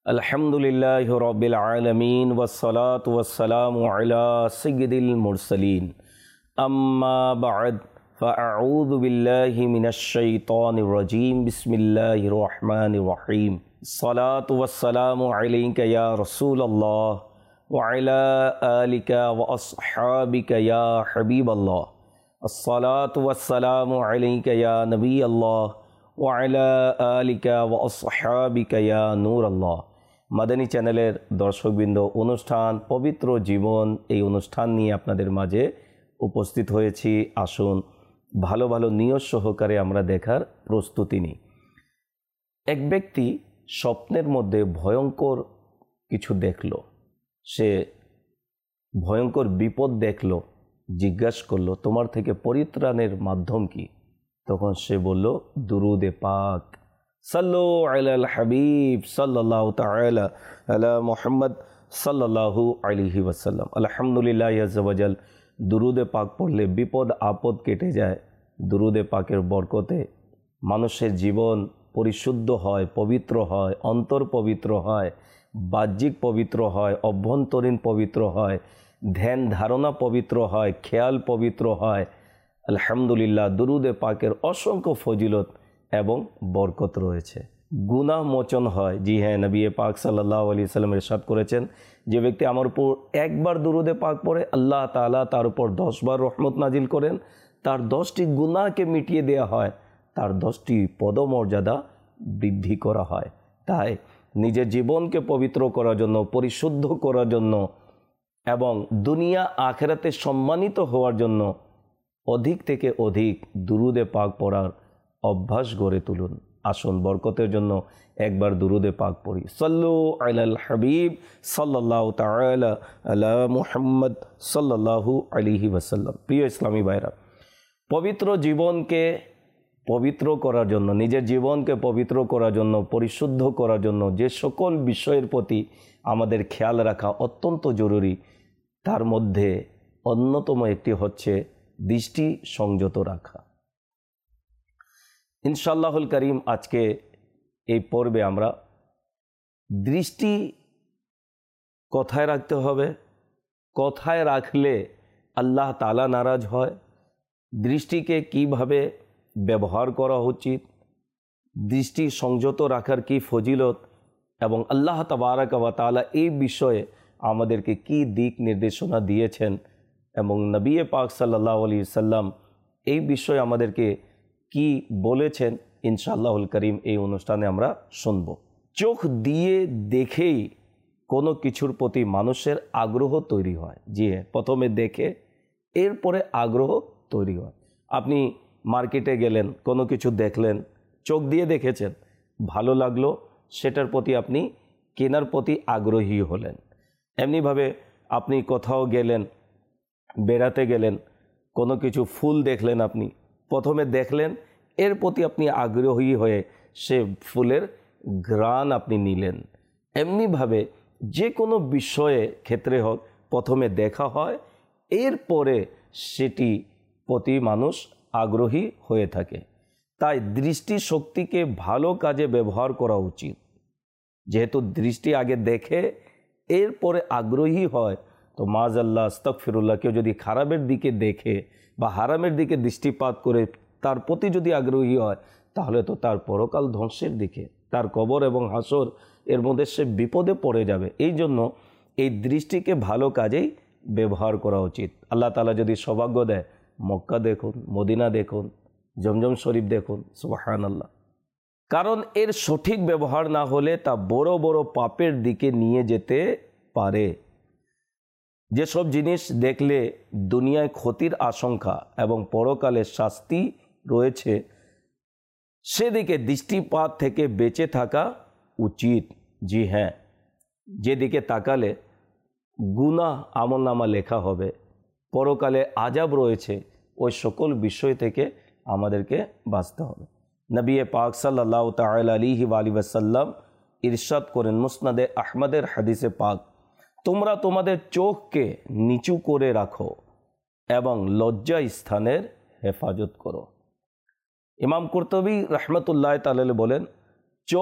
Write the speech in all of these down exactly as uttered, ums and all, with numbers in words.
अल्हम्दुलिल्लाहि रब्बिल आलमीन वस्सलातु वस्सलामु अला सय्यिदिल मुरसलीन अम्मा बअद फ़अऊज़ु बिल्लाहि मिनश शैतानिर रजीम बिस्मिल्लाहिर रहमानिर रहीम सलातु वस्सलामु अलैका या रसूलल्लाह व अला आलिका व अस्हाबिका या हबीबल्लाह अस्सलातु वस्सलामु अलैका या नबीअल्लाह व अला आलिका व अस्हाबिका या नूरल्लाह। মাদানী চ্যানেলের দর্শকবৃন্দ, অনুষ্ঠান পবিত্র জীবন এই অনুষ্ঠান নিয়ে আপনাদের মাঝে উপস্থিত হয়েছি। আসুন ভালো ভালো নিয়ত সহকারে আমরা দেখার প্রস্তুতি নিই। এক ব্যক্তি স্বপ্নের মধ্যে ভয়ঙ্কর কিছু দেখল, সে ভয়ঙ্কর বিপদ দেখল, জিজ্ঞাসা করলো তোমার থেকে পরিত্রাণের মাধ্যম কি? তখন সে বলল দুরুদে পাক, সাল্লু আলাল হাবিব সাল্লাল্লাহু তাআলা আলা মুহাম্মদ সাল্লাল্লাহু আলাইহি ওয়াসাল্লাম। আলহামদুলিল্লাহ আযজা ওয়াজাল, দুরুদে পাক পড়লে বিপদ আপদ কেটে যায়। দুরুদে পাকের বরকতে মানুষের জীবন পরিশুদ্ধ হয়, পবিত্র হয়, অন্তর পবিত্র হয়, বাহ্যিক পবিত্র হয়, অভ্যন্তরীণ পবিত্র হয়, ধ্যান ধারণা পবিত্র হয়, খেয়াল পবিত্র হয়। আলহামদুলিল্লাহ, দুরুদে পাকের অসংখ্য ফজিলত এবং বরকত রয়েছে। গুনাহ মোচন হয়। জি হ্যাঁ, নবী পাক সাল্লাল্লাহু আলাইহি ওয়াসাল্লাম ইরশাদ করেছেন, যে ব্যক্তি আমার উপর একবার দুরুদে পাক পড়ে আল্লাহ তাআলা তার উপর দশবার রহমত নাজিল করেন, তার দশটি গুনাহকে মিটিয়ে দেওয়া হয়, তার দশটি পদমর্যাদা বৃদ্ধি করা হয়। তাই নিজের জীবনকে পবিত্র করার জন্য, পরিশুদ্ধ করার জন্য এবং দুনিয়া আখিরাতে সম্মানিত হওয়ার জন্য অধিক থেকে অধিক দুরুদে পাক পড়ার অভ্যাস গড়ে তুলুন। আসুন বরকতের জন্য একবার দুরুদে পাক পড়ি। সাল্লু আলাল হাবিব সাল্লাল্লাহু তাআলা আলা মুহাম্মদ সাল্লাল্লাহু আলাইহি ওয়াসাল্লাম। প্রিয় ইসলামী ভাইরা, পবিত্র জীবনকে পবিত্র করার জন্য, নিজের জীবনকে পবিত্র করার জন্য, পরিশুদ্ধ করার জন্য যে সকল বিষয়ের প্রতি আমাদের খেয়াল রাখা অত্যন্ত জরুরি, তার মধ্যে অন্যতম একটি হচ্ছে দৃষ্টি সংযত রাখা। ইনশাআল্লাহুল করিম আজকে এই পর্বে আমরা দৃষ্টি কোথায় রাখতে হবে, কোথায় রাখলে আল্লাহ তাআলা নারাজ হয়, দৃষ্টিকে কিভাবে ব্যবহার করা উচিত, দৃষ্টি সংযত রাখার কি ফজিলত এবং আল্লাহ তাবারাক ওয়া তাআলা এই বিষয়ে আমাদেরকে কি দিক নির্দেশনা দিয়েছেন এবং নবী পাক সাল্লাল্লাহু আলাইহি সাল্লাম এই বিষয়ে আমাদেরকে কি বলেছেন, ইনশাআল্লাহুল করিম এই অনুষ্ঠানে আমরা শুনব। চোখ দিয়ে দেখেই কোনো কিছুর প্রতি মানুষের আগ্রহ তৈরি হয়। জি হ্যাঁ, প্রথমে দেখে এরপরে আগ্রহ তৈরি হয়। আপনি মার্কেটে গেলেন, কোনো কিছু দেখলেন, চোখ দিয়ে দেখেছেন, ভালো লাগলো, সেটার প্রতি আপনি কেনার প্রতি আগ্রহী হলেন। এমনিভাবে আপনি কোথাও গেলেন, বেড়াতে গেলেন, কোনো কিছু ফুল দেখলেন, আপনি প্রথমে দেখলেন, এর প্রতি আপনি আগ্রহী হয়ে সে ফুলের ঘ্রাণ আপনি নিলেন। এমনিভাবে যে কোনো বিষয়ে ক্ষেত্রে হোক, প্রথমে দেখা হয়, এরপরে সেটি প্রতি মানুষ আগ্রহী হয়ে থাকে। তাই দৃষ্টি শক্তিকে ভালো কাজে ব্যবহার করা উচিত। যেহেতু দৃষ্টি আগে দেখে এরপরে আগ্রহী হয়, তো মাযাল্লাহ আস্তাগফিরুল্লাহ, কেউ যদি খারাপের দিকে দেখে বা হারামের দিকে দৃষ্টিপাত করে তার প্রতি যদি আগ্রহী হয়, তাহলে তো তার পরকাল ধ্বংসের দিকে, তার কবর এবং হাসর এর মধ্যে সে বিপদে পড়ে যাবে। এই জন্য এই দৃষ্টিকে ভালো কাজেই ব্যবহার করা উচিত। আল্লাহ তাআলা যদি সৌভাগ্য দেয়, মক্কা দেখুন, মদিনা দেখুন, জমজম শরীফ দেখুন, সুবহানাল্লাহ। কারণ এর সঠিক ব্যবহার না হলে তা বড় বড় পাপের দিকে নিয়ে যেতে পারে। যেসব জিনিস দেখলে দুনিয়ায় ক্ষতির আশঙ্কা এবং পরকালের শাস্তি রয়েছে, সেদিকে দৃষ্টিপাত থেকে বেঁচে থাকা উচিত। জি হ্যাঁ, যেদিকে তাকালে গুনাহ আমলনামা লেখা হবে, পরকালে আযাব রয়েছে, ওই সকল বিষয় থেকে আমাদেরকে বাঁচতে হবে। নবী পাক সাল্লাল্লাহু তাআলা আলাইহি ওয়াসাল্লাম ইরশাদ করেন মুসনাদে আহমদের হাদিসে পাক, তোমরা তোমাদের চোখকে নিচু করে রাখো এবং লজ্জা স্থানের হেফাজত করো। ইমাম কুরতুবী রহমতুল্লাহ তাআলা বলেন, চোখ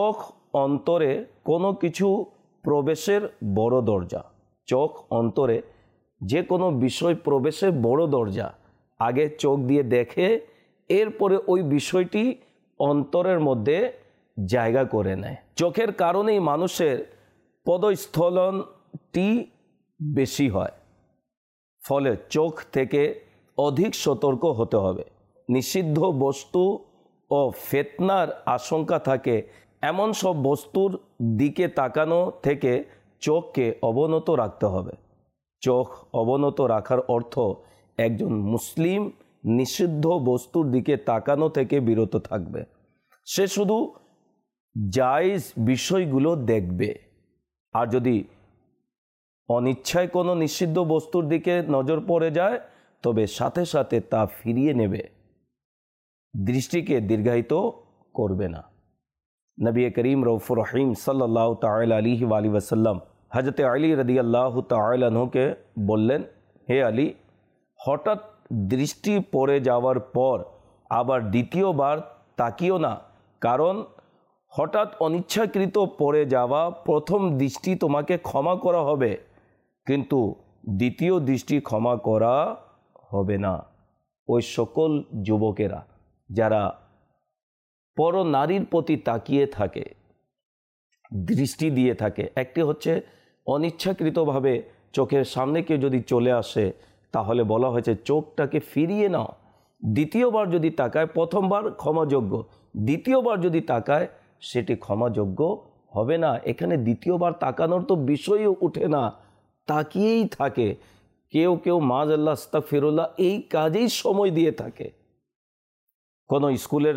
অন্তরে কোনো কিছু প্রবেশের বড় দরজা। চোখ অন্তরে যে কোনো বিষয় প্রবেশের বড় দরজা। আগে চোখ দিয়ে দেখে, এরপরে ওই বিষয়টি অন্তরের মধ্যে জায়গা করে নেয়। চোখের কারণেই মানুষের পদস্খলনটি বেশি হয়। ফলে চোখ থেকে অধিক সতর্ক হতে হবে। নিষিদ্ধ বস্তু ও ফিতনার আশঙ্কা থাকে এমন সব বস্তুর দিকে তাকানো থেকে চোখকে অবনত রাখতে হবে। চোখ অবনত রাখার অর্থ একজন মুসলিম নিষিদ্ধ বস্তুর দিকে তাকানো থেকে বিরত থাকবে। সে শুধু জায়েজ বিষয়গুলো দেখবে, আর যদি অনিচ্ছায় কোনো নিষিদ্ধ বস্তুর দিকে নজর পড়ে যায় তবে সাথে সাথে তা ফিরিয়ে নেবে, দৃষ্টিকে দীর্ঘায়িত করবে না। নবী করিম রউফুর রহিম সাল্লাল্লাহু তাআলা আলাইহি ওয়াসাল্লাম হযরত আলী রাদিয়াল্লাহু তাআলা আনহুকে বললেন, হে আলী, হঠাৎ দৃষ্টি পড়ে যাওয়ার পর আবার দ্বিতীয়বার তাকিও না, কারণ হঠাৎ অনিচ্ছাকৃত পড়ে যাওয়া প্রথম দৃষ্টি তোমাকে ক্ষমা করা হবে, কিন্তু দ্বিতীয় দৃষ্টি ক্ষমা করা হবে না। ওই সকল যুবকেরা যারা পর নারীর প্রতি তাকিয়ে থাকে, দৃষ্টি দিয়ে থাকে, একটি হচ্ছে অনিচ্ছাকৃতভাবে চোখের সামনে কেউ যদি চলে আসে তাহলে বলা হয়েছে চোখটাকে ফিরিয়ে নাও। দ্বিতীয়বার যদি তাকায়, প্রথমবার ক্ষমাযোগ্য, দ্বিতীয়বার যদি তাকায় সেটি ক্ষমাযোগ্য হবে না। এখানে দ্বিতীয়বার তাকানোর তো বিষয়ও উঠে না, তাকিয়েই থাকে। কেউ কেউ মাআযাল্লাহ আস্তাগফিরুল্লাহ এই কাজেই সময় দিয়ে থাকে। কোনো স্কুলের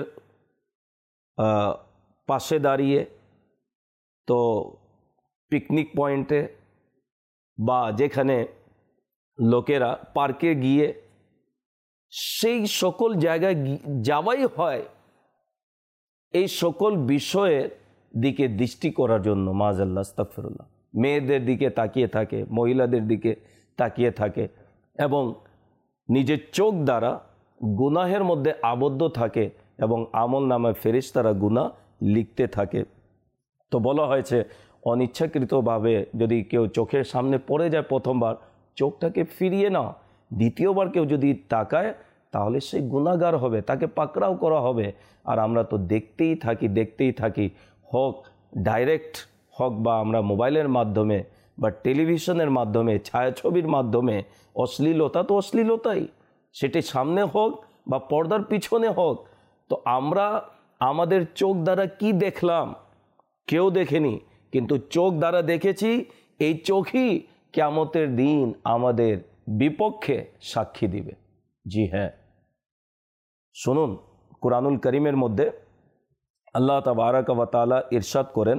পাশে দাঁড়িয়ে, তো পিকনিক পয়েন্টে, বা যেখানে লোকেরা পার্কে গিয়ে, সেই সকল জায়গায় যাওয়াই হয় এই সকল বিষয়ের দিকে দৃষ্টি করার জন্য। মাআযাল্লাহ আস্তাগফিরুল্লাহ। মেয়েদের দিকে তাকিয়ে থাকে, মহিলাদের দিকে তাকিয়ে থাকে এবং নিজের চোখ দ্বারা গুনাহের মধ্যে আবদ্ধ থাকে এবং আমল নামায় ফেরেশতারা গুনাহ লিখতে থাকে। তো বলা হয়েছে অনিচ্ছাকৃতভাবে যদি কেউ চোখের সামনে পড়ে যায় প্রথমবার, চোখটাকে ফিরিয়ে নাও। দ্বিতীয়বার কেউ যদি তাকায় তাহলে সে গুনাহগার হবে, তাকে পাকড়াও করা হবে। আর আমরা তো দেখতেই থাকি দেখতেই থাকি হোক ডাইরেক্ট হোক বা আমরা মোবাইলের মাধ্যমে বা টেলিভিশনের মাধ্যমে, ছায়াছবির মাধ্যমে, অশ্লীলতা তো অশ্লীলতাই, সেটি সামনে হোক বা পর্দার পিছনে হোক। তো আমরা আমাদের চোখ দ্বারা কি দেখলাম কেউ দেখেনি, কিন্তু চোখ দ্বারা দেখেছি। এই চোখই কিয়ামতের দিন আমাদের বিপক্ষে সাক্ষী দিবে। জি হ্যাঁ, শুনুন, কুরআনুল করিমের মধ্যে আল্লাহ তাবারক ওয়া তাআলা ইরশাদ করেন,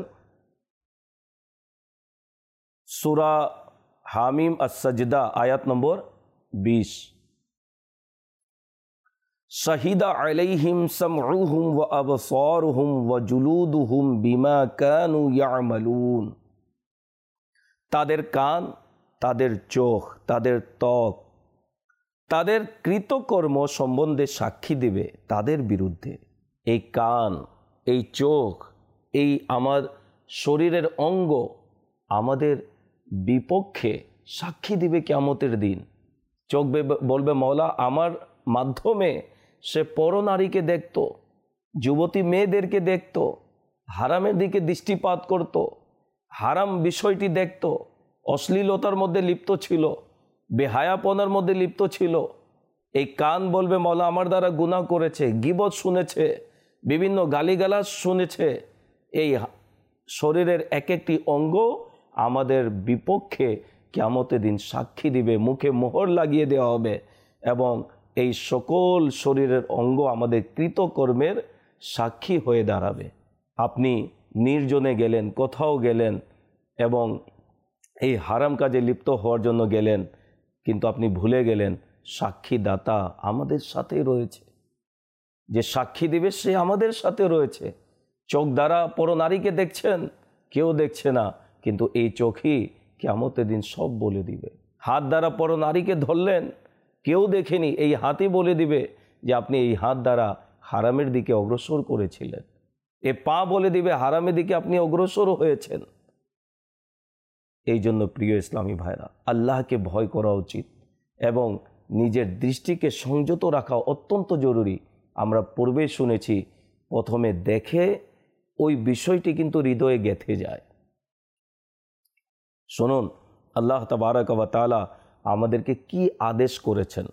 সূরা হামিম আস-সাজদা আয়াত নম্বর বিশ, শাহিদা আলাইহিম সামউহুম ওয়া আবসারুহুম ওয়া জুলুদুহুম বিমা কানু ইয়ামালুন। তাদের কান, তাদের চোখ, তাদের ত্বক তাদের কৃতকর্ম সম্বন্ধে সাক্ষী দেবে তাদের বিরুদ্ধে। এই কান, এই চোখ, এই আমার শরীরের অঙ্গ আমাদের বিপক্ষে সাক্ষী দিবে কিয়ামতের দিন। চোখ বলবে, মওলা আমার মাধ্যমে সে পরনারীকে দেখত, যুবতী মেয়েদেরকে দেখত, হারামের দিকে দৃষ্টিপাত করত, হারাম বিষয়টি দেখত, অশ্লীলতার মধ্যে লিপ্ত ছিল, বেহায়াপনার মধ্যে লিপ্ত ছিল। এই কান বলবে, মওলা আমার দ্বারা গুনাহ করেছে, গীবত শুনেছে, বিভিন্ন গালিগালাজ শুনেছে। এই শরীরের এক একটি অঙ্গ আমাদের বিপক্ষে কিয়ামতের দিন সাক্ষী দিবে, মুখে মোহর লাগিয়ে দেওয়া হবে এবং এই সকল শরীরের অঙ্গ আমাদের কৃতকর্মের সাক্ষী হয়ে দাঁড়াবে। আপনি নির্জনে গেলেন, কোথাও গেলেন এবং এই হারাম কাজে লিপ্ত হওয়ার জন্য গেলেন, কিন্তু আপনি ভুলে গেলেন সাক্ষীদাতা আমাদের সাথে রয়েছে। যে সাক্ষী দিবে সে আমাদের সাথে রয়েছে। চোখ দ্বারা পরনারীকে দেখছেন, কেউ দেখছে না, কিন্তু এই চোখই কিয়ামতের দিন সব বলে দিবে। হাত দ্বারা পরনারীকে ধরলেন, কেউ দেখেনি, এই হাতই বলে দিবে যে আপনি এই হাত দ্বারা হারামের দিকে অগ্রসর করেছিলেন। এ পা বলে দিবে হারামের দিকে আপনি অগ্রসর হয়েছেন। এই জন্য প্রিয় ইসলামী ভাইরা, আল্লাহকে ভয় করা উচিত এবং নিজের দৃষ্টিকে সংযত রাখা অত্যন্ত জরুরি। আমরা পূর্বে শুনেছি, প্রথমে দেখে ওই বিষয়টি কিন্তু হৃদয়ে গেঁথে যায়। শুনুন আল্লাহ তাবারক ওয়া তাআলা আমাদেরকে কি আদেশ করেছেন।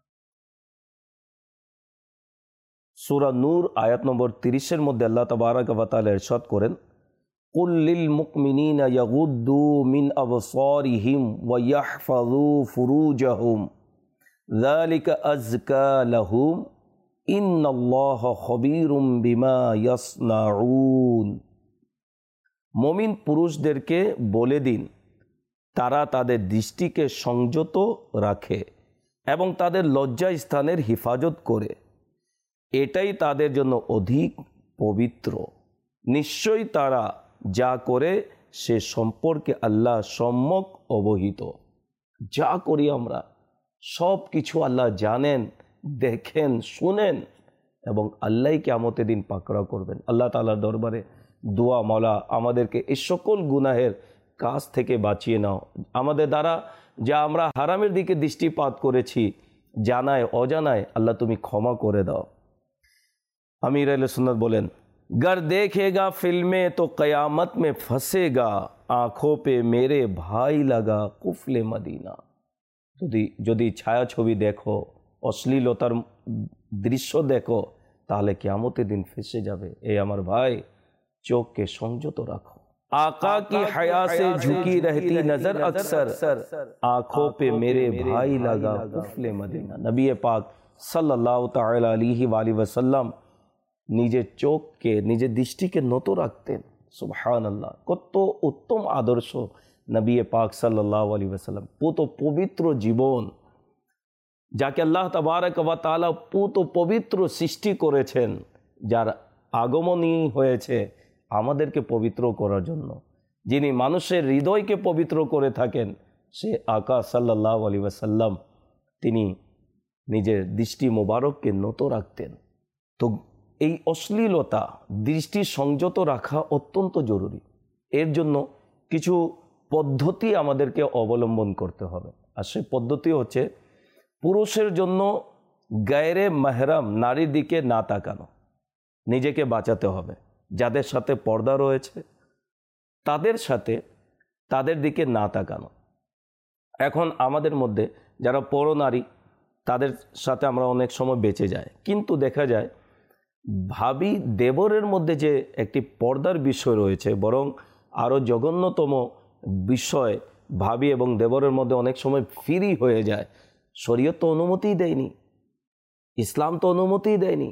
সূরা নূর আয়াত নম্বর তিরিশের মধ্যে আল্লাহ তাবারক ওয়া তাআলা ইরশাদ করেন, কুল লিল মুমিনিনা ইয়াগুদ্দু মিন আবসারিহিম ওয়া ইয়াহফাযু ফুরুজাহুম যালিকা আযকা লাহুম ইন্নাল্লাহা খবীরুম বিমা ইয়াসনাউন। মুমিন পুরুষদেরকে বলে দিন তারা তাদের দৃষ্টিকে সংযত রাখে এবং তাদের লজ্জা স্থানের হিফাজত করে, এটাই তাদের জন্য অধিক পবিত্র। নিশ্চয়ই তারা যা করে সে সম্পর্কে আল্লাহ সম্যক অবহিত। যা করি আমরা সব কিছু আল্লাহ জানেন, দেখেন, শুনেন এবং আল্লাহই কিয়ামতের দিন পাকড়াও করবেন। আল্লাহ তাআলার দরবারে দোয়া, মাওলা আমাদেরকে এই সকল গুনাহের কাজ থেকে বাঁচিয়ে নাও। আমাদের দ্বারা যা আমরা হারামের দিকে দৃষ্টিপাত করেছি, জানায় অজানায়, আল্লাহ তুমি ক্ষমা করে দাও। আমির আহলে সুন্নাত বলেন, गर देखेगा फिल्में तो क़यामत में फंसेगा, आँखों पे मेरे भाई लगा कुफले मदीना। যদি যদি ছায়াছবি দেখো, অশ্লীলতার দৃশ্য দেখো, তাহলে কিয়ামতের দিন ফেসে যাবে। এই আমার ভাই, চোখকে সংযত রাখো। आका की हया से झुकी रहती नजर अक्सर, आँखों पे मेरे भाई लगा कुफले मदीना। नबी पाक सल्लल्लाहु ताला अलैहि वसल्लम নিজের চোখকে, নিজের দৃষ্টিকে নত রাখতেন। সুবহানাল্লাহ, কত উত্তম আদর্শ নবী পাক সাল্লাল্লাহু আলাইহি ওয়াসাল্লাম। পুত পবিত্র জীবন, যাকে আল্লাহ তাবারক ওয়া তাআলা পুত পবিত্র সৃষ্টি করেছেন, যার আগমনই হয়েছে আমাদেরকে পবিত্র করার জন্য। যিনি মানুষের হৃদয়কে পবিত্র করে থাকেন, সে আকা সাল্লাল্লাহু আলাইহি ওয়াসাল্লাম, তিনি নিজের দৃষ্টি মোবারককে নত রাখতেন। তো এই অশ্লীলতা দৃষ্টি সংযত রাখা অত্যন্ত জরুরি। এর জন্য কিছু পদ্ধতি আমাদেরকে অবলম্বন করতে হবে। আর সেই পদ্ধতি হচ্ছে, পুরুষের জন্য গায়রে মাহরাম নারীর দিকে না তাকানো, নিজেকে বাঁচাতে হবে। যাদের সাথে পর্দা রয়েছে তাদের সাথে তাদের দিকে না তাকানো। এখন আমাদের মধ্যে যারা পরনারী, তাদের সাথে আমরা অনেক সময় বেঁচে যাই, কিন্তু দেখা যায় ভাবি দেবরের মধ্যে যে একটি পর্দার বিষয় রয়েছে, বরং আরও জঘন্যতম বিষয় ভাবি এবং দেবরের মধ্যে অনেক সময় ফ্রি হয়ে যায়। শরীয়ত তো অনুমতিই দেয়নি, ইসলাম তো অনুমতিই দেয়নি।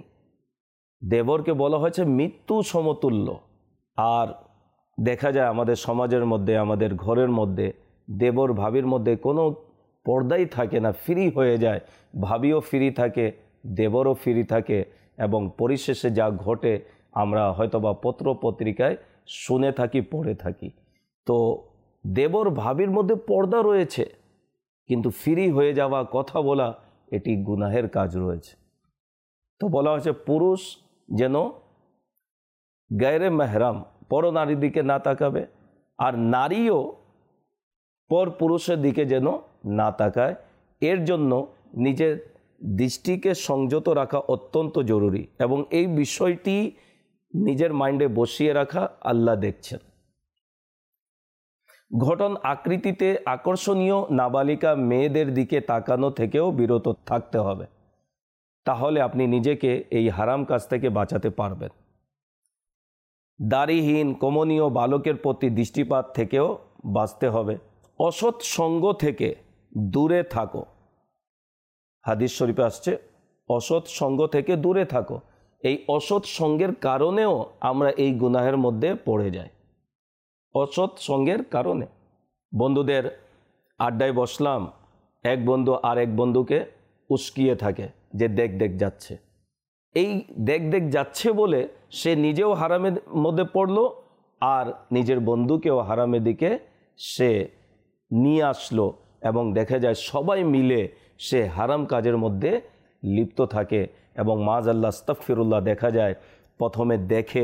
দেবরকে বলা হয়েছে মৃত্যু সমতুল্য। আর দেখা যায় আমাদের সমাজের মধ্যে, আমাদের ঘরের মধ্যে দেবর ভাবির মধ্যে কোনো পর্দাই থাকে না, ফ্রি হয়ে যায়। ভাবিও ফ্রি থাকে, দেবরও ফ্রি থাকে এবং পরিশেষে যা ঘটে আমরা হয়তোবা পত্র পত্রিকায় শুনে থাকি, পড়ে থাকি। তো দেবর ভাবির মধ্যে পর্দা রয়েছে, কিন্তু ফ্রি হয়ে যাওয়া, কথা বলা, এটি গুনাহের কাজ রয়েছে। তো বলা হয়েছে পুরুষ যেন গায়রে মেহরাম পর নারীর দিকে না তাকাবে, আর নারীও পর পুরুষের দিকে যেন না তাকায়। এর জন্য নিজের দৃষ্টিকে সংযত রাখা অত্যন্ত জরুরি এবং এই বিষয়টি নিজের মাইন্ডে বসিয়ে রাখা, আল্লাহ দেখছেন। ঘটন আকৃতিতে আকর্ষণীয় নাবালিকা মেয়েদের দিকে তাকানো থেকেও বিরত থাকতে হবে, তাহলে আপনি নিজেকে এই হারাম কাজ থেকে বাঁচাতে পারবেন। দাড়িহীন কমনীয় বালকের প্রতি দৃষ্টিপাত থেকেও বাঁচতে হবে। অসৎ সঙ্গ থেকে দূরে থাকো। হাদিস শরীফে আসছে, অসৎ সঙ্গ থেকে দূরে থাকো। এই অসৎ সঙ্গের কারণেও আমরা এই গুনাহের মধ্যে পড়ে যাই। অসৎ সঙ্গের কারণে বন্ধুদের আড্ডায় বসলাম, এক বন্ধু আর এক বন্ধুকে উস্কিয়ে থাকে যে দেখ দেখ যাচ্ছে। এই দেখ দেখ যাচ্ছে বলে সে নিজেও হারামের মধ্যে পড়লো আর নিজের বন্ধুকেও হারামের দিকে সে নিয়ে আসলো এবং দেখা যায় সবাই মিলে সে হারাম কাজের মধ্যে লিপ্ত থাকে। এবং মাযআল্লাহ আস্তাগফিরুল্লাহ, দেখা যায় প্রথমে দেখে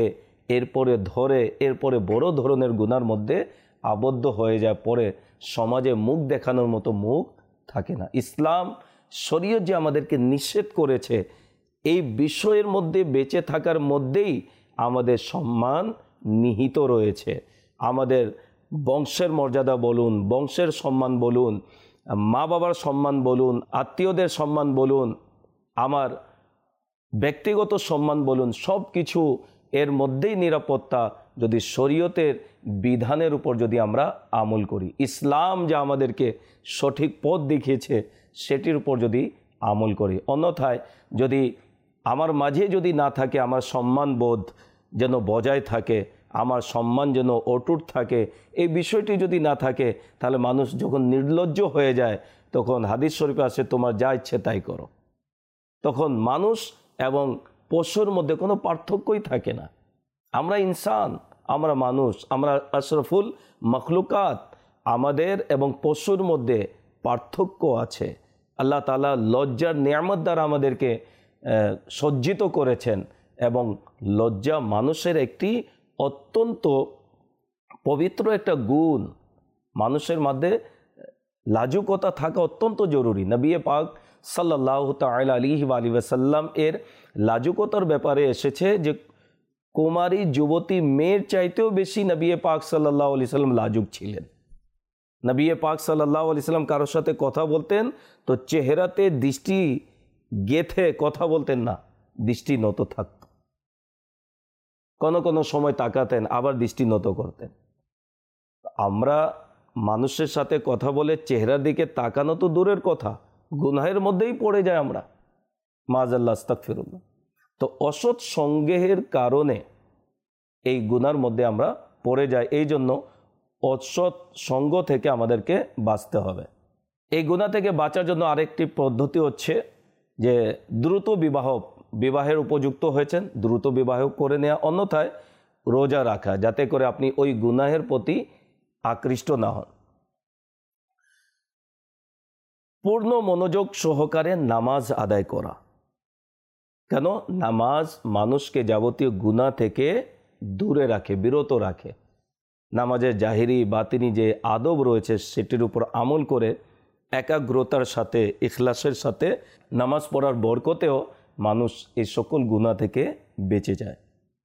এরপরে ধরে এরপরে বড় ধরনের গুনার মধ্যে আবদ্ধ হয়ে যায়, পরে সমাজে মুখ দেখানোর মতো মুখ থাকে না। ইসলাম শরীয়ত যে আমাদেরকে নিষেধ করেছে, এই বিষয়ের মধ্যে বেঁচে থাকার মধ্যেই আমাদের সম্মান নিহিত রয়েছে। আমাদের বংশের মর্যাদা বলুন, বংশের সম্মান বলুন, মা বাবার সম্মান বলুন, আত্মীয়দের সম্মান বলুন, আমার ব্যক্তিগত সম্মান বলুন, সব কিছু এর মধ্যেই নিরাপত্তা যদি শরীয়তের বিধানের উপর যদি আমরা আমল করি। ইসলাম যা আমাদেরকে সঠিক পথ দেখিয়েছে সেটির উপর যদি আমল করি। অন্যথায় যদি আমার মাঝে যদি না থাকে, আমার সম্মানবোধ যেন বজায় থাকে, আমার সম্মান যেন অটুট থাকে, এই বিষয়টি যদি না থাকে, তাহলে মানুষ যখন নির্লজ্জ হয়ে যায়, তখন হাদিস শরীফে আসে তোমার যা ইচ্ছে তাই করো। তখন মানুষ এবং পশুর মধ্যে কোনো পার্থক্যই থাকে না। আমরা ইনসান, আমরা মানুষ, আমরা আশরাফুল মখলুকাত। আমাদের এবং পশুর মধ্যে পার্থক্য আছে। আল্লাহ তাআলা লজ্জার নিয়ামত দ্বারা আমাদেরকে সজ্জিত করেছেন, এবং লজ্জা মানুষের একটি অত্যন্ত পবিত্র একটা গুণ। মানুষের মধ্যে লাজুকতা থাকা অত্যন্ত জরুরি। নবী পাক সাল্লাল্লাহু তাআলা আলাইহি ওয়া সাল্লাম এর লাজুকতার ব্যাপারে এসেছে যে কুমারী যুবতী মেয়ের চাইতেও বেশি নবী পাক সাল্লাল্লাহু আলাইহি সাল্লাম লাজুক ছিলেন। নবী পাক সাল্লাল্লাহু আলাইহি সাল্লাম কারোর সাথে কথা বলতেন তো চেহারাতে দৃষ্টি গেথে কথা বলতেন না, দৃষ্টি নত থাকত। কোনো কোনো সময় তাকাতেন, আবার দৃষ্টি নত করতেন। আমরা মানুষের সাথে কথা বলে চেহারার দিকে তাকানো তো দূরের কথা, গুনাহের মধ্যেই পড়ে যায় আমরা, মাআযাল্লাহ, আস্তাগফিরুল্লাহ। তো অসৎ সঙ্গের কারণে এই গুনার মধ্যে আমরা পড়ে যাই। এই জন্য অসৎ সঙ্গ থেকে আমাদেরকে বাঁচতে হবে। এই গুনাহ থেকে বাঁচার জন্য আরেকটি পদ্ধতি হচ্ছে যে দ্রুত বিবাহ, বিবাহের উপযুক্ত হয়েছেন দ্রুত বিবাহ করে নেওয়া, অন্যথায় রোজা রাখা, যাতে করে আপনি ওই গুনাহের প্রতি আকৃষ্ট না হন। পূর্ণ মনোযোগ সহকারে নামাজ আদায় করা। কেন? নামাজ মানুষকে যাবতীয় গুনাহ থেকে দূরে রাখে, বিরত রাখে। নামাজের জাহিরি বাতিনি যে আদব রয়েছে সেটির উপর আমল করে একাগ্রতার সাথে, ইখলাসের সাথে নামাজ পড়ার বরকতেও মানুষ এই সকল গুনাহ থেকে বেঁচে যায়।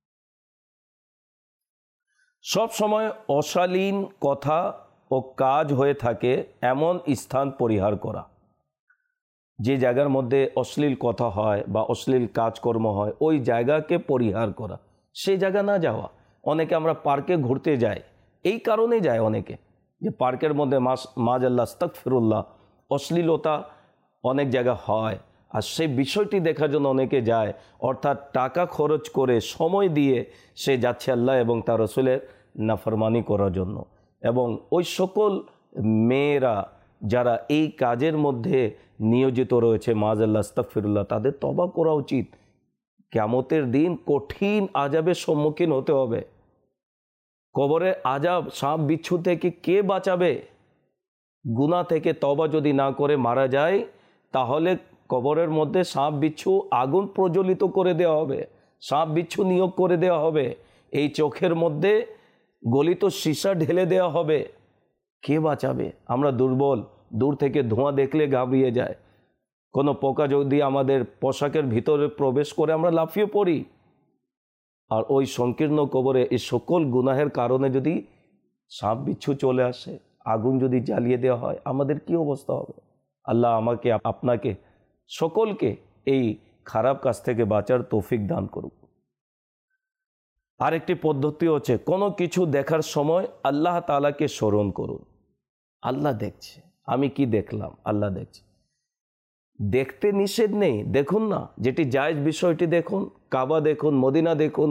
সব সময় অশালীন কথা ও কাজ হয়ে থাকে এমন স্থান পরিহার করা। যে জায়গার মধ্যে অশ্লীল কথা হয় বা অশ্লীল কাজকর্ম হয়, ওই জায়গাকে পরিহার করা, সেই জায়গা না যাওয়া। অনেকে আমরা পার্কে ঘুরতে যাই, এই কারণে যায় অনেকে, যে পার্কের মধ্যে মাস মাআযাল্লাহ আস্তাগফিরুল্লাহ অশ্লীলতা অনেক জায়গা হয়, আর সেই বিষয়টি দেখার জন্য অনেকে যায়। অর্থাৎ টাকা খরচ করে, সময় দিয়ে সে যাচ্ছে আল্লাহ এবং তার রাসূলের নাফরমানি করার জন্য। এবং ওই সকল মেয়েরা যারা এই কাজের মধ্যে নিয়োজিত রয়েছে, মাআযাল্লাহ আস্তাগফিরুল্লাহ, তাদের তওবা করা উচিত। কিয়ামতের দিন কঠিন আযাবের সম্মুখীন হতে হবে। কবরে আযাব, সাপ বিচ্ছু থেকে কে বাঁচাবে? গুনাহ থেকে তওবা যদি না করে মারা যায়, তাহলে কবরের মধ্যে সাপ বিচ্ছু আগুন প্রজ্বলিত করে দেওয়া হবে, সাপ বিচ্ছু নিয়োগ করে দেওয়া হবে, এই চোখের মধ্যে গলিত সীসা ঢেলে দেওয়া হবে। কে বাঁচাবে? আমরা দুর্বল, দূর থেকে ধোঁয়া দেখলে ঘাবড়িয়ে যায়। কোনো পোকা যদি আমাদের পোশাকের ভিতরে প্রবেশ করে আমরা লাফিয়ে পড়ি। আর ওই সংকীর্ণ কবরে এই সকল গুনাহের কারণে যদি সাপ বিচ্ছু চলে আসে, আগুন যদি জ্বালিয়ে দেওয়া হয়, আমাদের কি অবস্থা হবে? আল্লাহ আমাকে, আপনাকে, সকলকে এই খারাপ কাজ থেকে বাঁচার তৌফিক দান করুক। আরেকটি পদ্ধতি হচ্ছে কোনো কিছু দেখার সময় আল্লাহ তাআলাকে স্মরণ করুন। আল্লাহ দেখছে, আমি কি দেখলাম, আল্লাহ দেখছে। দেখতে নিষেধ নেই, দেখুন না, যেটি জায়েজ বিষয়টি দেখুন। কাবা দেখুন, মদিনা দেখুন,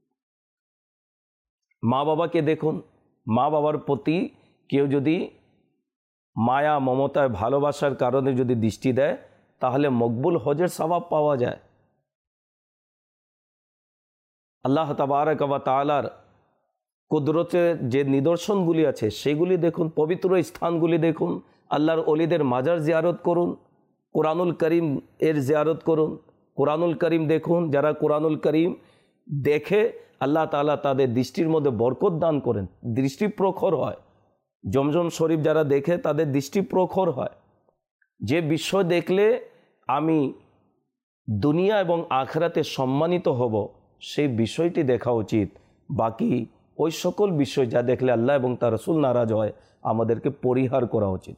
মা বাবাকে দেখুন। মা বাবার প্রতি কেউ যদি মায়া, মমতায়, ভালোবাসার কারণে যদি দৃষ্টি দেয়, তাহলে মকবুল হজের সওয়াব পাওয়া যায়। আল্লাহ তাবারক ওয়া তাআলার কুদরতের যে নিদর্শনগুলি আছে সেগুলি দেখুন, পবিত্র স্থানগুলি দেখুন, আল্লাহর ওলিদের মাজার জিয়ারত করুন, কোরআনুল করিম এর জিয়ারত করুন, কোরআনুল করিম দেখুন। যারা কোরআনুল করিম দেখে আল্লাহ তাআলা তাদের দৃষ্টির মধ্যে বরকত দান করেন, দৃষ্টি প্রখর হয়। জমজম শরীফ যারা দেখে তাদের দৃষ্টি প্রখর হয়। যে বিষয় দেখলে আমি দুনিয়া এবং আখিরাতে সম্মানিত হব, সেই বিষয়টি দেখা উচিত। বাকি ওই সকল বিষয় যা দেখলে আল্লাহ এবং তার রাসূল নারাজ হয়, আমাদেরকে পরিহার করা উচিত।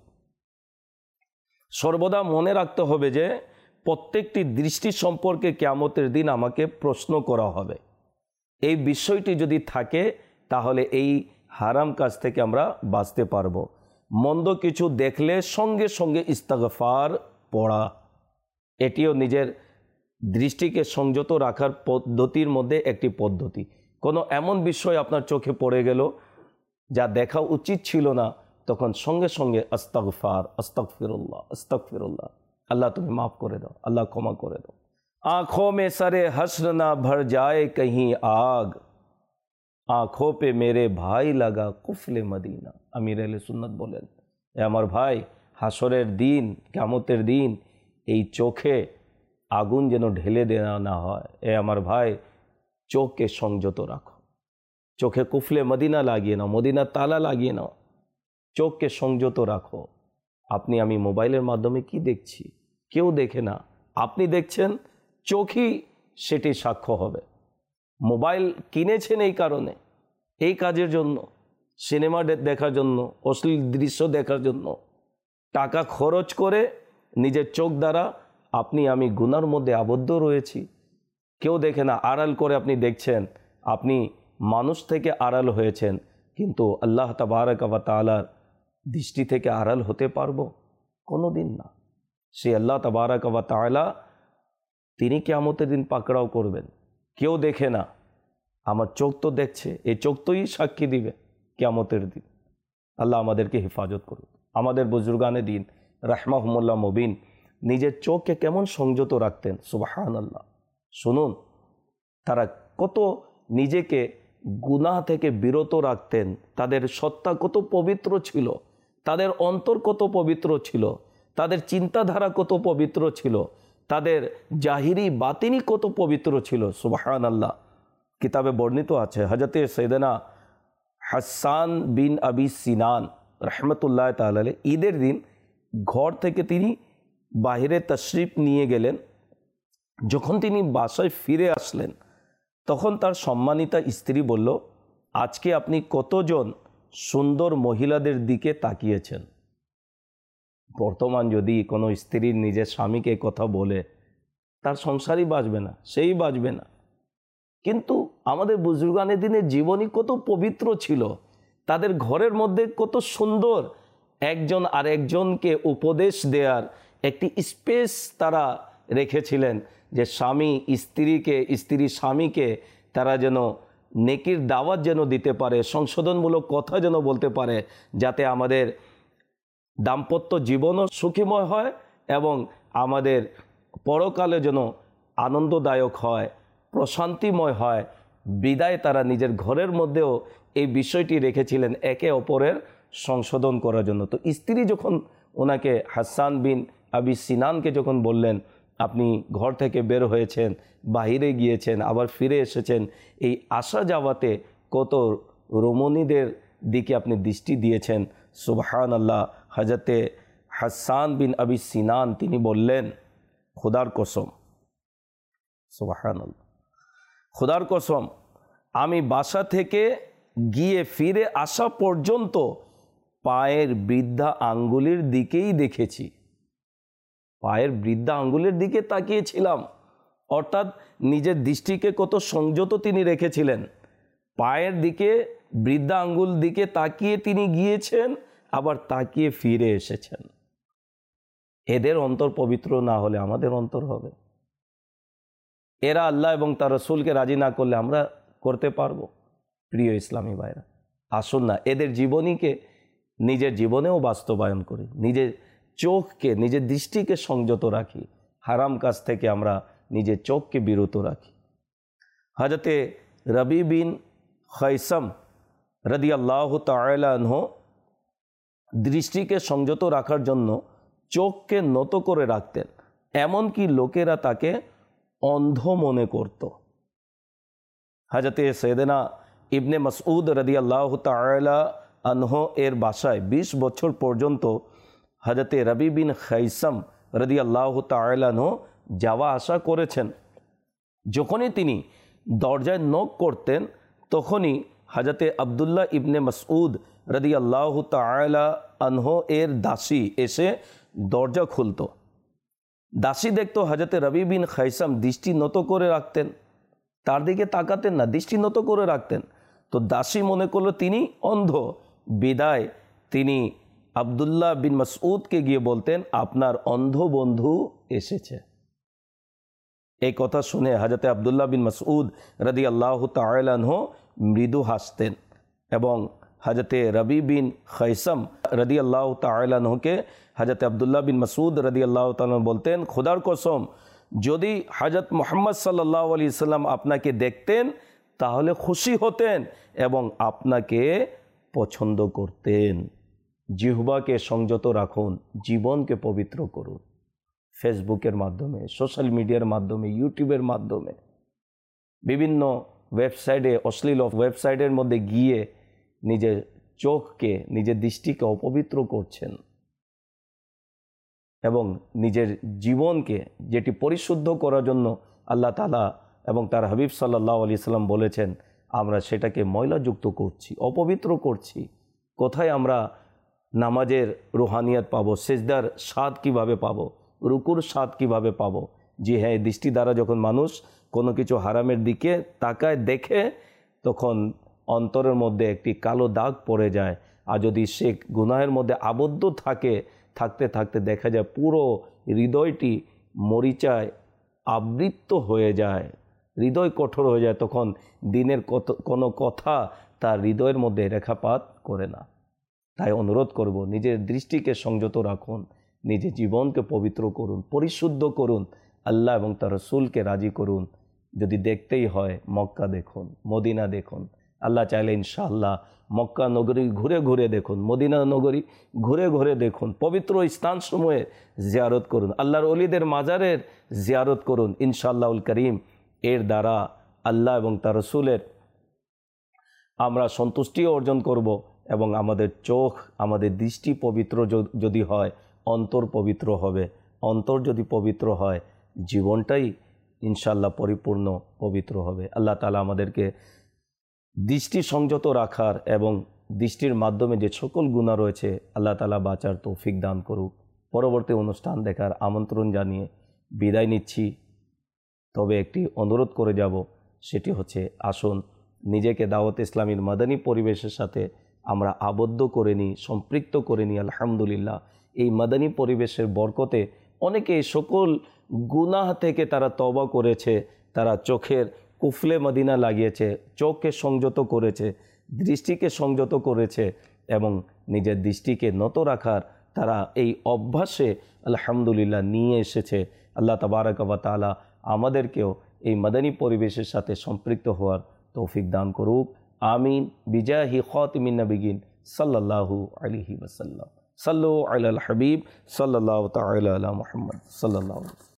সর্বদা মনে রাখতে হবে যে প্রত্যেকটি দৃষ্টি সম্পর্কে কিয়ামতের দিন আমাকে প্রশ্ন করা হবে। এই বিষয়টি যদি থাকে তাহলে এই হারাম কাজ থেকে আমরা বাঁচতে পারব। মন্দ কিছু দেখলে সঙ্গে সঙ্গে ইস্তিগফার পড়া, এটিও নিজের দৃষ্টিকে সংযত রাখার পদ্ধতির মধ্যে একটি পদ্ধতি। কোনো এমন বিষয় আপনার চোখে পড়ে গেল যা দেখা উচিত ছিল না, তখন সঙ্গে সঙ্গে আস্তাগফার, আস্তাগফিরুল্লাহ, আস্তাগফিরুল্লাহ, আল্লাহ তুমি মাফ করে দাও, আল্লাহ ক্ষমা করে দাও। आँखों में सरे हश्र ना भर जाए कहीं आग, आँखों पे मेरे भाई लगा कुफले मदीना। আমির আহলে সুন্নাত বলেন, এ আমার ভাই, হাসরের দিন, কিয়ামতের দিন এই চোখে আগুন যেন ঢেলে দেওয়া না হয়। এ আমার ভাই, চোখকে সংযত রাখো, চোখে কুফলে মদিনা লাগিয়ে নাও, মদিনার তালা লাগিয়ে নাও, চোখকে সংযত রাখো। আপনি আমি মোবাইলের মাধ্যমে কি দেখছি কেউ দেখে না, আপনি দেখছেন, চোখই সেটি সাক্ষ্য হবে। মোবাইল কিনেছেন এই কারণে, এই কাজের জন্য, সিনেমা দেখার জন্য, অশ্লীল দৃশ্য দেখার জন্য টাকা খরচ করে নিজের চোখ দ্বারা আপনি আমি গুনার মধ্যে আবদ্ধ রয়েছি। কেউ দেখে না, আড়াল করে আপনি দেখছেন, আপনি মানুষ থেকে আড়াল হয়েছেন, কিন্তু আল্লাহ তাবারক ওয়া তাআলার দৃষ্টি থেকে আড়াল হতে পারবো? কোনো দিন না। সে আল্লাহ তাবারক ওয়া তাআলা তিনি কিয়ামতের দিন পাকড়াও করবেন। কেউ দেখে না, আমার চোখ তো দেখছে, এই চোখ তোই সাক্ষী দিবে কিয়ামতের দিন। আল্লাহ আমাদেরকে হেফাজত করুন। আমাদের বুজুর্গানে দিন রাহমাহুমুল্লাহ মুবিন নিজের চোখকে কেমন সংযত রাখতেন, সুবহানাল্লাহ। শুনুন, তারা কত নিজেকে গুনাহ থেকে বিরত রাখতেন, তাদের সত্তা কত পবিত্র ছিল, তাদের অন্তর কত পবিত্র ছিল, তাদের চিন্তাধারা কত পবিত্র ছিল, তাদের জাহিরি বাতিনি কত পবিত্র ছিল, সুবহানাল্লাহ। কিতাবে বর্ণিত আছে হযরতে সাইয়েদনা হাসান বিন আবি সিনান রহমতুল্লাহ তাআলা আলাইহি ঈদের দিন ঘর থেকে তিনি বাহিরে তশরিফ নিয়ে গেলেন। যখন তিনি বাসায় ফিরে আসলেন, তখন তার সম্মানিতা স্ত্রী বলল, আজকে আপনি কতজন সুন্দর মহিলাদের দিকে তাকিয়েছেন। বর্তমান যদি কোনো স্ত্রীর নিজের স্বামীকে কথা বলে, তার সংসারই বাঁচবে না, সেই বাঁচবে না। কিন্তু আমাদের বুজুর্গানের দিনের জীবনী কত পবিত্র ছিল, তাদের ঘরের মধ্যে কত সুন্দর একজন আর একজনকে উপদেশ দেওয়ার একটি স্পেস তারা রেখেছিলেন, যে স্বামী স্ত্রীকে, স্ত্রী স্বামীকে তারা যেন নেকির দাওয়াত যেন দিতে পারে, সংশোধনমূলক কথা যেন বলতে পারে, যাতে আমাদের দাম্পত্য জীবনও সুখীময় হয় এবং আমাদের পরকালে যেন আনন্দদায়ক হয়, প্রশান্তিময় হয়। বিদায় তারা নিজের ঘরের মধ্যেও এই বিষয়টি রেখেছিলেন একে অপরের সংশোধন করার জন্য। তো স্ত্রী যখন ওনাকে, হাসান বিন আবি সিনানকে যখন বললেন, আপনি ঘর থেকে বের হয়েছেন, বাহিরে গিয়েছেন, আবার ফিরে এসেছেন, এই আসা যাওয়াতে কত রমণীদের দিকে আপনি দৃষ্টি দিয়েছেন, সুবহানাল্লাহ। হযরতে হাসান বিন আবি সিনান তিনি বললেন, খোদার কসম, সুবহানাল্লাহ, খোদার কসম, আমি বাসা থেকে গিয়ে ফিরে আসা পর্যন্ত পায়ের বৃদ্ধা আঙ্গুলের দিকেই দেখেছি, পায়ের বৃদ্ধা আঙ্গুলের দিকে তাকিয়েছিলাম। অর্থাৎ নিজের দৃষ্টিকে কত সংযত তিনি রেখেছিলেন। পায়ের দিকে, বৃদ্ধা আঙ্গুল দিকে তাকিয়ে তিনি গিয়েছেন, আবার তাকিয়ে ফিরে এসেছেন। এদের অন্তর পবিত্র না হলে আমাদের অন্তর হবে? এরা আল্লাহ এবং তার রাসূলকে রাজি না করলে আমরা করতে পারবো? প্রিয় ইসলামী ভাইরা, আসুন না এদের জীবনীকে নিজের জীবনেও বাস্তবায়ন করি, নিজের চোখকে, নিজের দৃষ্টিকে সংযত রাখি, হারাম কাজ থেকে আমরা নিজের চোখকে বিরত রাখি। হযরতে রবি বিন খৈসম রাদিয়াল্লাহু তাআলা আনহু দৃষ্টিকে সংযত রাখার জন্য চোখকে নত করে রাখতেন, এমনকি লোকেরা তাকে অন্ধ মনে করত। হজরতে সৈয়দনা ইবনে মাসউদ রাদিয়াল্লাহু তাআলা আনহু এর বাসায় বিশ বছর পর্যন্ত হজরতে রবি বিন খাইসাম রাদিয়াল্লাহু তাআলা আনহু যাওয়া আসা করেছেন। যখনই তিনি দরজায় নক করতেন তখনই হজরতে আবদুল্লাহ ইবনে মাসউদ রাদিয়াল্লাহু তাআলা আনহু এর দাসী এসে দরজা খুলত। দাসী দেখতো হজরতে রবি বিন খাইসাম দৃষ্টি নত করে রাখতেন, তার দিকে তাকাতেন না, দৃষ্টি নত করে রাখতেন। তো দাসী মনে করলো তিনি অন্ধ, বিদায় তিনি আবদুল্লাহ বিন মাসউদকে গিয়ে বলতেন, আপনার অন্ধ বন্ধু এসেছে। এই কথা শুনে হজরতে আবদুল্লাহ বিন মাসউদ রাদিয়াল্লাহু তাআলা আনহু মৃদু হাসতেন এবং হজরতে রবি বিন খাইসাম রাদিয়াল্লাহু তাআলা আনহুকে হজরতে আবদুল্লাহ বিন মাসউদ রাদিয়াল্লাহু তাআলা বলতেন, খোদার কসম যদি হজরত মুহাম্মদ সাল্লাল্লাহু আলাইহি সাল্লাম আপনাকে দেখতেন তাহলে খুশি হতেন এবং আপনাকে পছন্দ করতেন। জিহ্বাকে সংযত রাখুন, জীবনকে পবিত্র করুন। ফেসবুকের মাধ্যমে, সোশ্যাল মিডিয়ার মাধ্যমে, ইউটিউবের মাধ্যমে, বিভিন্ন ওয়েবসাইটে, অশ্লীল ওয়েবসাইটের মধ্যে গিয়ে নিজের চোখকে, নিজের দৃষ্টিকে অপবিত্র করছেন এবং নিজের জীবনকে, যেটি পরিশুদ্ধ করার জন্য আল্লাহ তাআলা এবং তার হাবিব সাল্লাল্লাহু আলাইহি সাল্লাম বলেছেন, আমরা সেটাকে ময়লাযুক্ত করছি, অপবিত্র করছি। কোথায় আমরা নামাজের রুহানিয়াত পাবো, সেজদার স্বাদ কিভাবে পাবো, রুকুর স্বাদ কিভাবে পাবো? জি হ্যাঁ, দৃষ্টি দ্বারা যখন মানুষ কোনো কিছু হারামের দিকে তাকায়, দেখে, তখন অন্তরের মধ্যে একটি কালো দাগ পড়ে যায়। আর যদি সে গুনাহের মধ্যে আবদ্ধ থাকে, থাকতে থাকতে দেখা যায় পুরো হৃদয়টি মরিচায় আবৃত হয়ে যায়, হৃদয় কঠোর হয়ে যায়। তখন দিনের কত কোনো কথা তার হৃদয়ের মধ্যে রেখাপাত করে না। তাই অনুরোধ করব, নিজের দৃষ্টিকে সংযত রাখুন, নিজের জীবনকে পবিত্র করুন, পরিশুদ্ধ করুন, আল্লাহ এবং তার রাসূলকে রাজি করুন। যদি দেখতেই হয় মক্কা দেখুন, মদিনা দেখুন। আল্লাহ চাইলে ইনশাআল্লাহ মক্কা নগরী ঘুরে ঘুরে দেখুন, মদিনা নগরী ঘুরে ঘুরে দেখুন, পবিত্র স্থানসমূহে জিয়ারত করুন, আল্লাহর ওলিদের মাজারের জিয়ারত করুন। ইনশাআল্লাহুল করিম এর দ্বারা আল্লাহ এবং তার রাসূলের আমরা সন্তুষ্টি অর্জন করব এবং আমাদের চোখ, আমাদের দৃষ্টি পবিত্র যদি হয়, অন্তর পবিত্র হবে। অন্তর যদি পবিত্র হয়, জীবনটাই ইনশাআল্লাহ পরিপূর্ণ পবিত্র হবে। আল্লাহ তাআলা আমাদেরকে দৃষ্টি সংযত রাখার এবং দৃষ্টির মাধ্যমে যে সকল গুনাহ রয়েছে আল্লাহ তাআলা বাঁচার তৌফিক দান করুক। পরবর্তী অনুষ্ঠান দেখার আমন্ত্রণ জানিয়ে বিদায় নিচ্ছি। তবে একটি অনুরোধ করে যাব, সেটি হচ্ছে আসুন নিজেকে দাওয়াত ইসলামীর মাদানী পরিবেশের সাথে আমরা আবদ্ধ করে নিই, সম্পৃক্ত করে নিই। আলহামদুলিল্লাহ, এই মাদানী পরিবেশের বরকতে অনেকে সকল গুনাহ থেকে তারা তওবা করেছে, তারা চোখের কুফলে মদিনা লাগিয়েছে, চোখকে সংযত করেছে, দৃষ্টিকে সংযত করেছে এবং নিজের দৃষ্টিকে নত রাখার তারা এই অভ্যাসে আলহামদুলিল্লাহ নিয়ে এসেছে। আল্লাহ তাবারক ওয়া তাআলা আমাদেরকেও এই মাদানী পরিবেশের সাথে সম্পৃক্ত হওয়ার তৌফিক দান করুক। আমিন। বিজাহি খাতিমিন নবিয়িন সাল্লাল্লাহু আলাইহি ওয়াসাল্লাম। সাল্লু আলাল হাবিব সাল্লাল্লাহু তাআলা আলা মুহাম্মদ সাল্লাল্লাহু